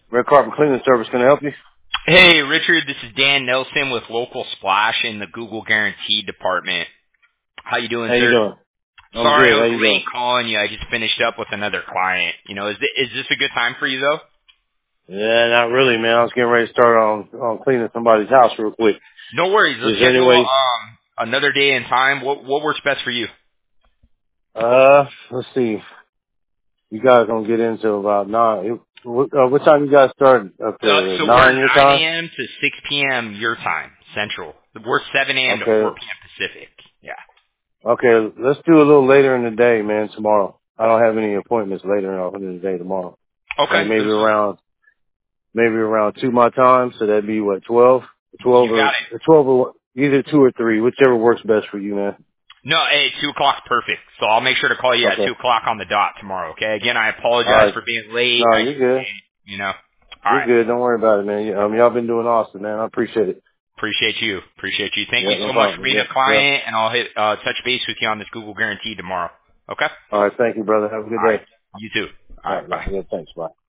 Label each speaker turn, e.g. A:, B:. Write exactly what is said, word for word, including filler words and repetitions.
A: Red Carpet Cleaning Service, can I help you?
B: Hey, Richard, this is Dan Nelson with Local Splash in the Google Guarantee Department. How you doing,
A: How you
B: sir?
A: doing? I'm
B: Sorry, I
A: good. How
B: was
A: you
B: late
A: doing?
B: calling you. I just finished up with another client. You know, is this, is this a good time for you, though?
A: Yeah, not really, man. I was getting ready to start on, on cleaning somebody's house real quick.
B: No worries. Let's
A: Is there any
B: schedule
A: way?
B: um, another day and time. What what works best for you?
A: Uh, let's see. You guys gonna get into about nine. What, uh, what time you guys start up
B: Uh,
A: there?
B: so we're
A: Nine your
B: nine
A: time?
B: a.m. to six p.m. your time, Central. We're seven a.m. to four
A: Okay.
B: p.m. Pacific. Yeah.
A: Okay, let's do a little later in the day, man, tomorrow. I don't have any appointments later in the day tomorrow. Like
B: Okay.
A: maybe
B: This,
A: around, maybe around two my time, so that'd be what, twelve? twelve
B: you
A: or,
B: got it.
A: twelve or, either two or three, whichever works best for you, man.
B: No, hey, two o'clock's perfect. So I'll make sure to call you at
A: Okay.
B: two o'clock on the dot tomorrow. Okay. Again, I apologize
A: Alright.
B: for being late.
A: No,
B: I
A: you're
B: just,
A: good.
B: you know. All
A: You're
B: right.
A: good. Don't worry about it, man. You- Um, y'all been doing awesome, man. I appreciate it.
B: Appreciate you. Appreciate you. Thank
A: Yeah,
B: you
A: no
B: so much for
A: problem.
B: being
A: Yeah,
B: a
A: yeah.
B: client, and I'll hit uh, touch base with you on this Google guarantee tomorrow. Okay.
A: All right. Thank you, brother. Have a good
B: All right.
A: day.
B: You too. All
A: All
B: right.
A: right.
B: Bye.
A: Yeah, thanks. Bye.